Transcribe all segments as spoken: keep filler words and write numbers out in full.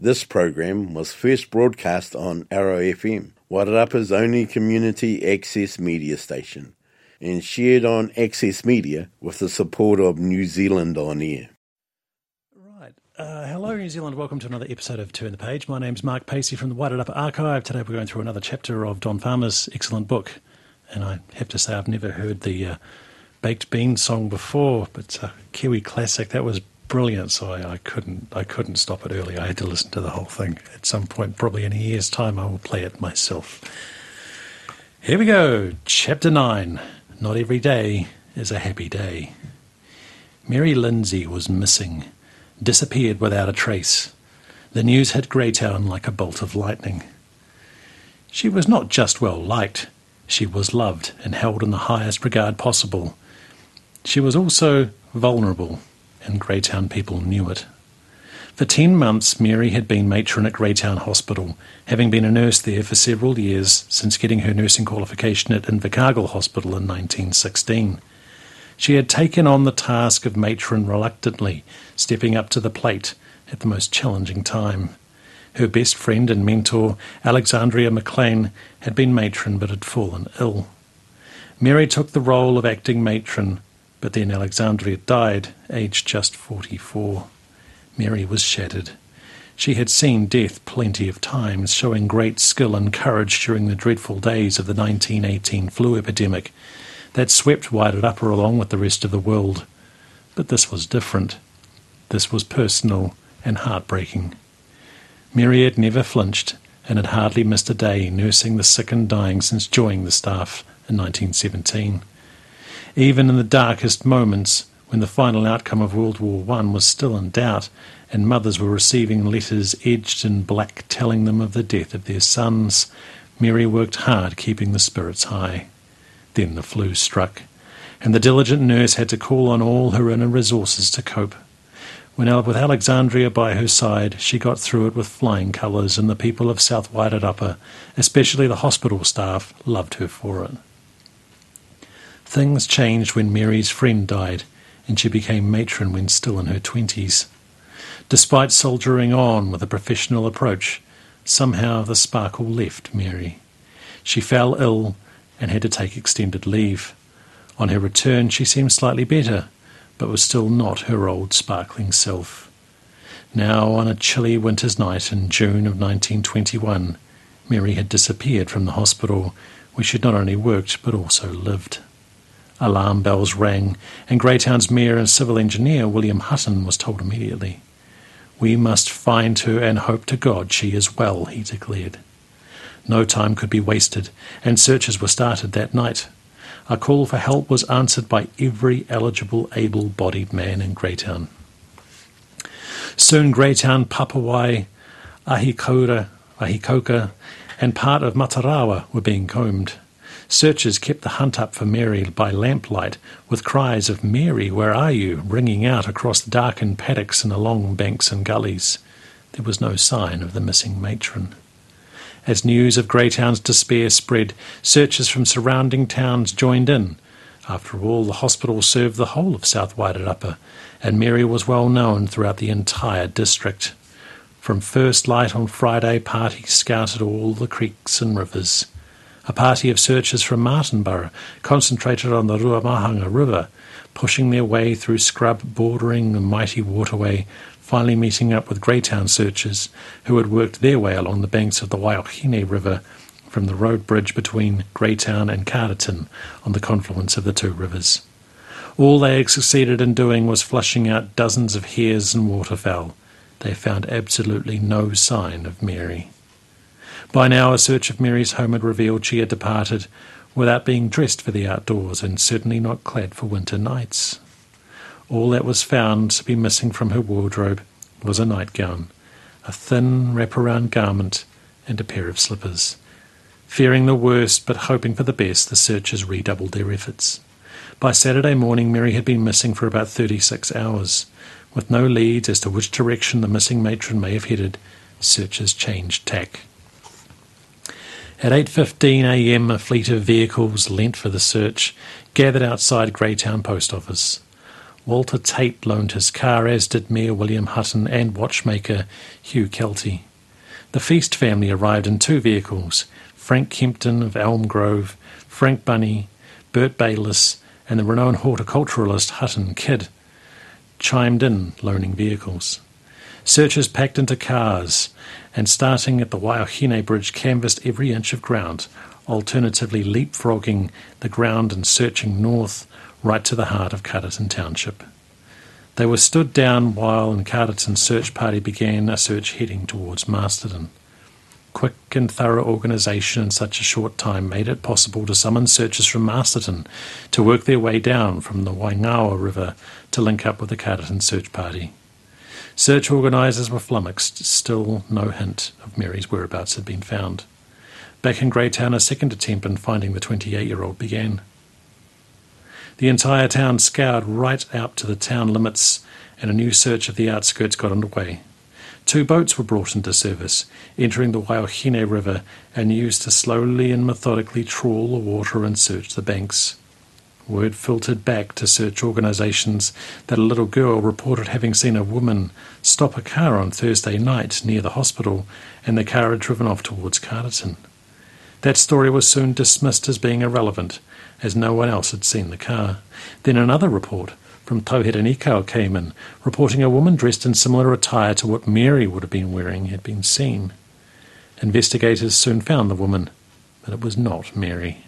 This program was first broadcast on Arrow F M, Wairarapa's only community access media station, and shared on Access Media with the support of New Zealand On Air. Right. Uh, hello, New Zealand. Welcome to another episode of Turn the Page. My name's Mark Pacey from the Wairarapa Archive. Today we're going through another chapter of Don Farmer's excellent book. And I have to say I've never heard the uh, Baked Bean song before, but it's a Kiwi classic. That was brilliant, so I, I couldn't I couldn't stop it early. I had to listen to the whole thing. At some point, probably in a year's time, I will play it myself. Here we go. Chapter nine. Not every day is a happy day. Mary Lindsay was missing, disappeared without a trace. The news hit Greytown like a bolt of lightning. She was not just well liked. She was loved and held in the highest regard possible. She was also vulnerable, and Greytown people knew it. For ten months, Mary had been matron at Greytown Hospital, having been a nurse there for several years since getting her nursing qualification at Invercargill Hospital in nineteen sixteen. She had taken on the task of matron reluctantly, stepping up to the plate at the most challenging time. Her best friend and mentor, Alexandria McLean, had been matron but had fallen ill. Mary took the role of acting matron, but then Alexandria died, aged just forty-four. Mary was shattered. She had seen death plenty of times, showing great skill and courage during the dreadful days of the nineteen eighteen flu epidemic that swept Wairarapa along with the rest of the world. But this was different. This was personal and heartbreaking. Mary had never flinched and had hardly missed a day nursing the sick and dying since joining the staff in nineteen seventeen. Even in the darkest moments, when the final outcome of World War One was still in doubt, and mothers were receiving letters edged in black telling them of the death of their sons, Mary worked hard keeping the spirits high. Then the flu struck, and the diligent nurse had to call on all her inner resources to cope. When with Alexandria by her side, she got through it with flying colours, and the people of South Wairarapa, especially the hospital staff, loved her for it. Things changed when Mary's friend died, and she became matron when still in her twenties. Despite soldiering on with a professional approach, somehow the sparkle left Mary. She fell ill and had to take extended leave. On her return she seemed slightly better, but was still not her old sparkling self. Now, on a chilly winter's night in June of nineteen twenty-one, Mary had disappeared from the hospital, where she not only worked but also lived. Alarm bells rang, and Greytown's mayor and civil engineer William Hutton was told immediately. "We must find her and hope to God she is well," he declared. No time could be wasted, and searches were started that night. A call for help was answered by every eligible able-bodied man in Greytown. Soon Greytown, Papawai, Ahikora, Ahikoka, and part of Matarawa were being combed. Searchers kept the hunt up for Mary by lamplight, with cries of "Mary, where are you?" ringing out across darkened paddocks and along banks and gullies. There was no sign of the missing matron. As news of Greytown's despair spread, searchers from surrounding towns joined in. After all, the hospital served the whole of South Wairarapa, and Mary was well known throughout the entire district. From first light on Friday, parties scouted all the creeks and rivers. A party of searchers from Martinborough concentrated on the Ruamahanga River, pushing their way through scrub bordering the mighty waterway, finally meeting up with Greytown searchers who had worked their way along the banks of the Waiokene River from the road bridge between Greytown and Carterton on the confluence of the two rivers. All they had succeeded in doing was flushing out dozens of hares and waterfowl. They found absolutely no sign of Mary. By now a search of Mary's home had revealed she had departed without being dressed for the outdoors, and certainly not clad for winter nights. All that was found to be missing from her wardrobe was a nightgown, a thin wraparound garment, and a pair of slippers. Fearing the worst but hoping for the best, the searchers redoubled their efforts. By Saturday morning, Mary had been missing for about thirty-six hours. With no leads as to which direction the missing matron may have headed, searchers changed tack. At eight fifteen a m, a fleet of vehicles lent for the search gathered outside Greytown Post Office. Walter Tate loaned his car, as did Mayor William Hutton and watchmaker Hugh Kelty. The Feast family arrived in two vehicles, Frank Kempton of Elm Grove, Frank Bunny, Bert Bayliss, and the renowned horticulturalist Hutton Kidd chimed in, loaning vehicles. Searchers packed into cars and, starting at the Waiahine Bridge, canvassed every inch of ground, alternatively leapfrogging the ground and searching north right to the heart of Carterton Township. They were stood down while in Carterton's search party began a search heading towards Masterton. Quick and thorough organisation in such a short time made it possible to summon searchers from Masterton to work their way down from the Waingawa River to link up with the Carterton search party. Search organisers were flummoxed. Still no hint of Mary's whereabouts had been found. Back in Greytown, a second attempt in finding the twenty-eight-year-old began. The entire town scoured right out to the town limits, and a new search of the outskirts got underway. Two boats were brought into service, entering the Waiahine River and used to slowly and methodically trawl the water and search the banks. Word filtered back to search organisations that a little girl reported having seen a woman stop a car on Thursday night near the hospital, and the car had driven off towards Carterton. That story was soon dismissed as being irrelevant, as no one else had seen the car. Then another report from Tauherenikau came in, reporting a woman dressed in similar attire to what Mary would have been wearing had been seen. Investigators soon found the woman, but it was not Mary.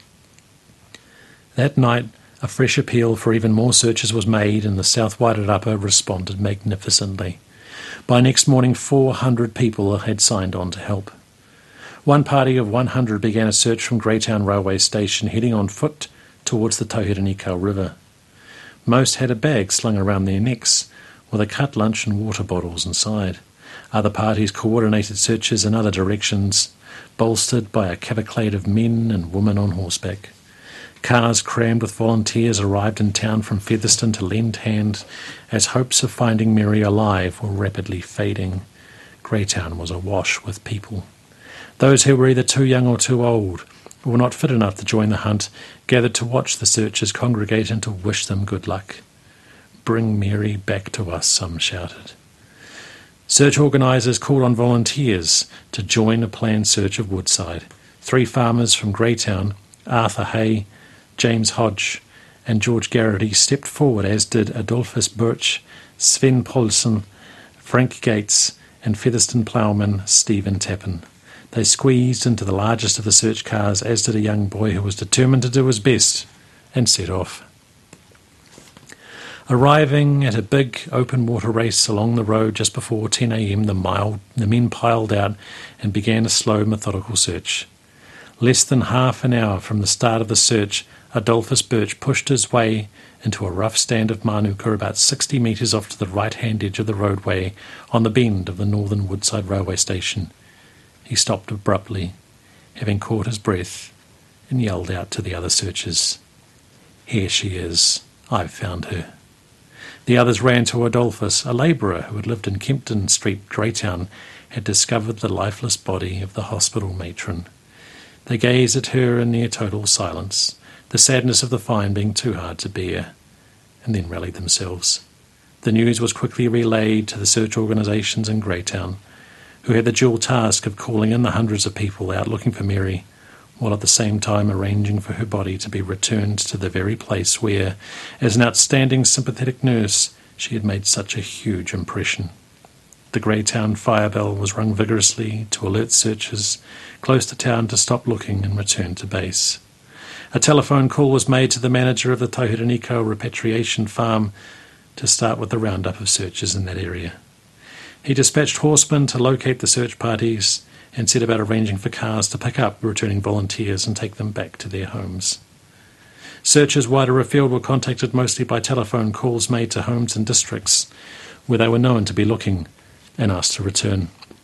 That night, a fresh appeal for even more searches was made, and the South Wairarapa responded magnificently. By next morning, four hundred people had signed on to help. One party of one hundred began a search from Greytown Railway Station, heading on foot towards the Tauherenikau River. Most had a bag slung around their necks, with a cut lunch and water bottles inside. Other parties coordinated searches in other directions, bolstered by a cavalcade of men and women on horseback. Cars crammed with volunteers arrived in town from Featherston to lend hand, as hopes of finding Mary alive were rapidly fading. Greytown was awash with people. Those who were either too young or too old, or were not fit enough to join the hunt, gathered to watch the searchers congregate and to wish them good luck. "Bring Mary back to us," some shouted. Search organisers called on volunteers to join a planned search of Woodside. Three farmers from Greytown, Arthur Hay, James Hodge, and George Garrity, stepped forward, as did Adolphus Birch, Sven Paulsen, Frank Gates, and Featherston ploughman Stephen Tappan. They squeezed into the largest of the search cars, as did a young boy who was determined to do his best, and set off. Arriving at a big open water race along the road just before ten a.m, the, mild, the men piled out and began a slow, methodical search. Less than half an hour from the start of the search, Adolphus Birch pushed his way into a rough stand of manuka about sixty metres off to the right-hand edge of the roadway on the bend of the northern Woodside railway station. He stopped abruptly, having caught his breath, and yelled out to the other searchers, "Here she is. I've found her." The others ran to Adolphus. A labourer who had lived in Kempton Street, Greytown, had discovered the lifeless body of the hospital matron. They gazed at her in near total silence, the sadness of the find being too hard to bear, and then rallied themselves. The news was quickly relayed to the search organisations in Greytown, who had the dual task of calling in the hundreds of people out looking for Mary, while at the same time arranging for her body to be returned to the very place where, as an outstanding sympathetic nurse, she had made such a huge impression. The Greytown fire bell was rung vigorously to alert searchers close to town to stop looking and return to base. A telephone call was made to the manager of the Tauherenikau repatriation farm to start with the roundup of searchers in that area. He dispatched horsemen to locate the search parties and set about arranging for cars to pick up returning volunteers and take them back to their homes. Searchers wider afield were contacted mostly by telephone calls made to homes and districts where they were known to be looking and asked to return.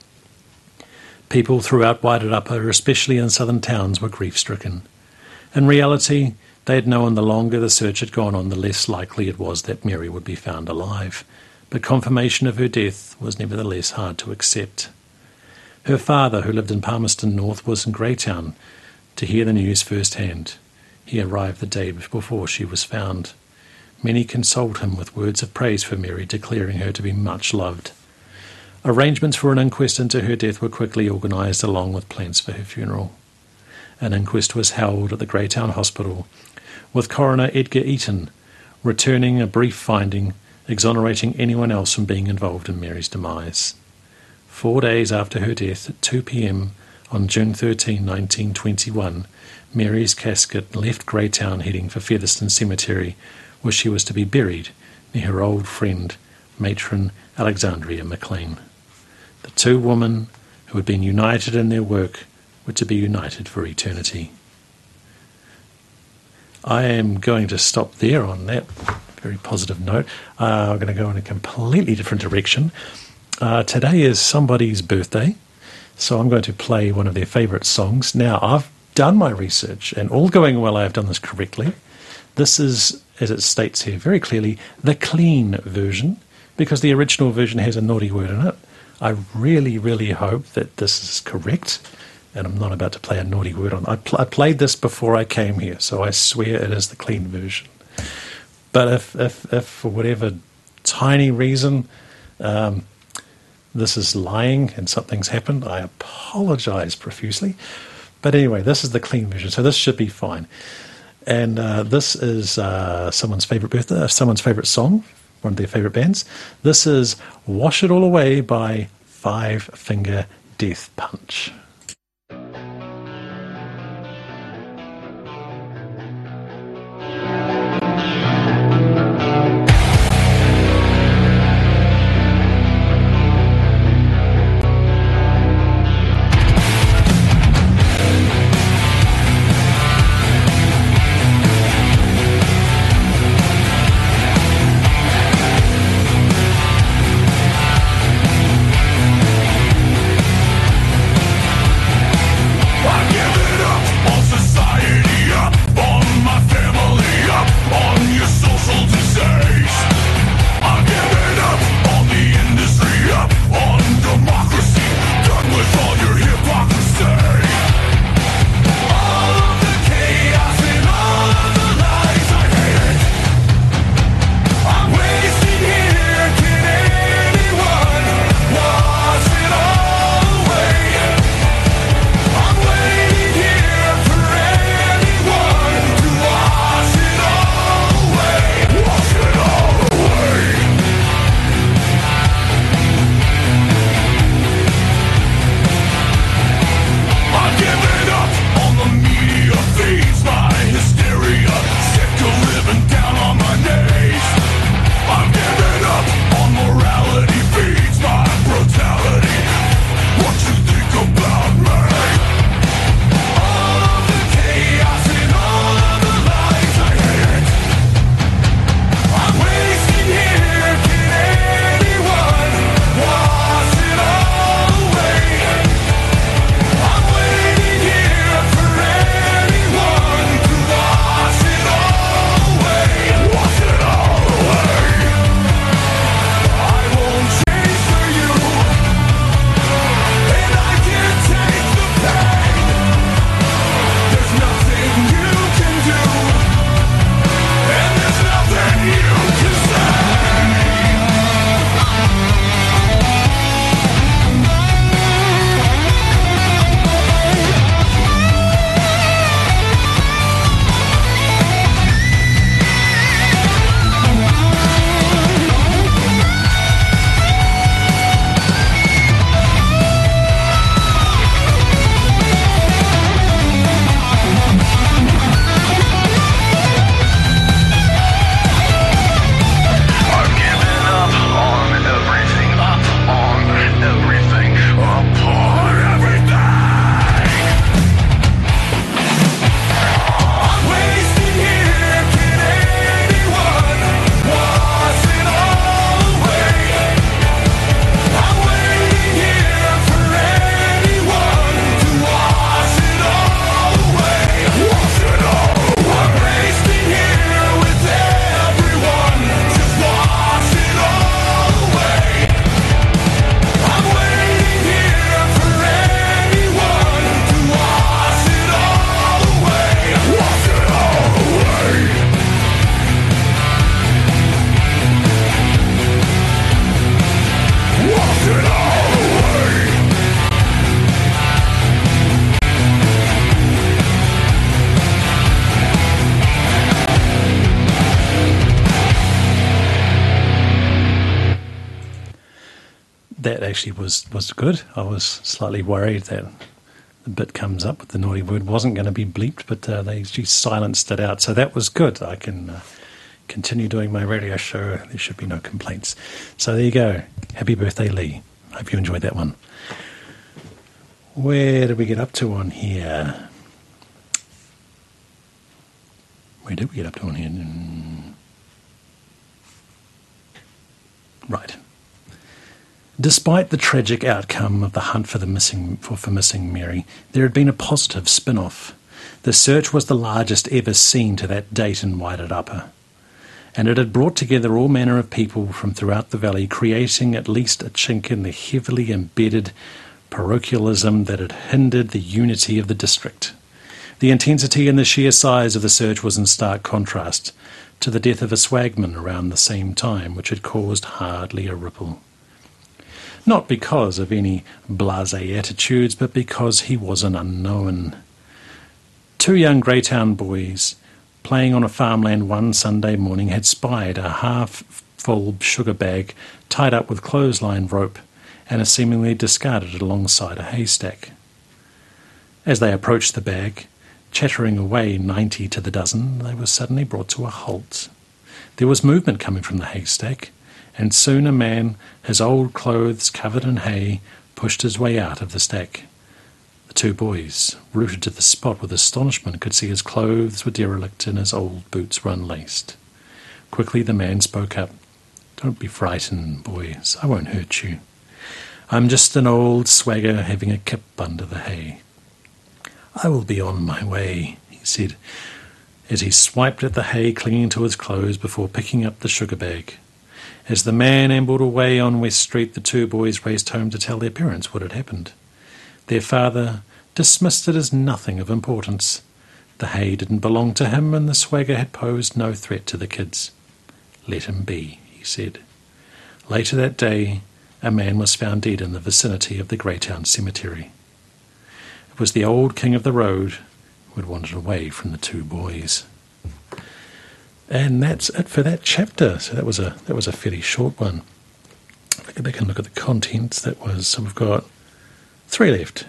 People throughout Wairarapa, especially in southern towns, were grief-stricken. In reality, they had known the longer the search had gone on, the less likely it was that Mary would be found alive, but confirmation of her death was nevertheless hard to accept. Her father, who lived in Palmerston North, was in Greytown to hear the news firsthand. He arrived the day before she was found. Many consoled him with words of praise for Mary, declaring her to be much loved. Arrangements for an inquest into her death were quickly organised, along with plans for her funeral. An inquest was held at the Greytown Hospital, with coroner Edgar Eaton returning a brief finding exonerating anyone else from being involved in Mary's demise. Four days after her death, at two p.m. on June thirteenth, nineteen twenty-one, Mary's casket left Greytown heading for Featherston Cemetery, where she was to be buried near her old friend, matron Alexandria MacLean. The two women who had been united in their work were to be united for eternity. I am going to stop there on that very positive note. Uh, I'm going to go in a completely different direction. Uh, today is somebody's birthday, so I'm going to play one of their favourite songs. Now, I've done my research, and all going well, I have done this correctly. This is, as it states here very clearly, the clean version, because the original version has a naughty word in it. I really, really hope that this is correct, and I'm not about to play a naughty word on it. I, pl- I played this before I came here, so I swear it is the clean version. But if, if, if for whatever tiny reason um, this is lying and something's happened, I apologise profusely. But anyway, this is the clean version, so this should be fine. And uh, this is uh, someone's favourite birthday, someone's favourite song, one of their favourite bands. This is Wash It All Away by Five Finger Death Punch. that actually was, was good. I was slightly worried that the bit comes up with the naughty word wasn't going to be bleeped, but uh, they actually silenced it out. So that was good. I can uh, continue doing my radio show. There should be no complaints. So there you go. Happy birthday, Lee. Hope you enjoyed that one. Where did we get up to on here? Where did we get up to on here? Right. Despite the tragic outcome of the hunt for the missing for, for missing Mary, there had been a positive spin-off. The search was the largest ever seen to that date in Wairarapa, and it had brought together all manner of people from throughout the valley, creating at least a chink in the heavily embedded parochialism that had hindered the unity of the district. The intensity and the sheer size of the search was in stark contrast to the death of a swagman around the same time, which had caused hardly a ripple. Not because of any blasé attitudes, but because he was an unknown. Two young Greytown boys, playing on a farmland one Sunday morning, had spied a half-full sugar bag tied up with clothesline rope and a seemingly discarded it alongside a haystack. As they approached the bag, chattering away ninety to the dozen, they were suddenly brought to a halt. There was movement coming from the haystack, and soon a man, his old clothes covered in hay, pushed his way out of the stack. The two boys, rooted to the spot with astonishment, could see his clothes were derelict and his old boots were unlaced. Quickly the man spoke up. "Don't be frightened, boys. I won't hurt you. I'm just an old swagger having a kip under the hay." "I will be on my way," he said, as he swiped at the hay clinging to his clothes before picking up the sugar bag. As the man ambled away on West Street, the two boys raced home to tell their parents what had happened. Their father dismissed it as nothing of importance. The hay didn't belong to him, and the swagger had posed no threat to the kids. "Let him be," he said. Later that day, a man was found dead in the vicinity of the Greytown Cemetery. It was the old king of the road who had wandered away from the two boys. And that's it for that chapter. So that was a that was a fairly short one. If I go back and look at the contents, that was so we've got three left.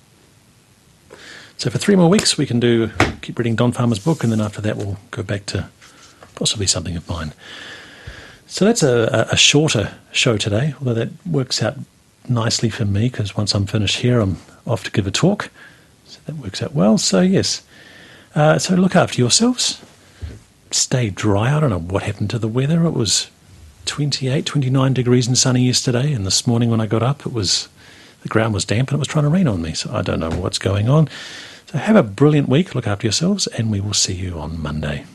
So for three more weeks we can do keep reading Don Farmer's book, and then after that we'll go back to possibly something of mine. So that's a, a shorter show today, although that works out nicely for me because once I'm finished here I'm off to give a talk. So that works out well. So yes, uh, so look after yourselves. Stay dry. I don't know what happened to the weather. It was twenty-eight, twenty-nine degrees and sunny yesterday, and this morning when I got up, it was the ground was damp and it was trying to rain on me. So I don't know what's going on. So have a brilliant week. Look after yourselves, and we will see you on Monday.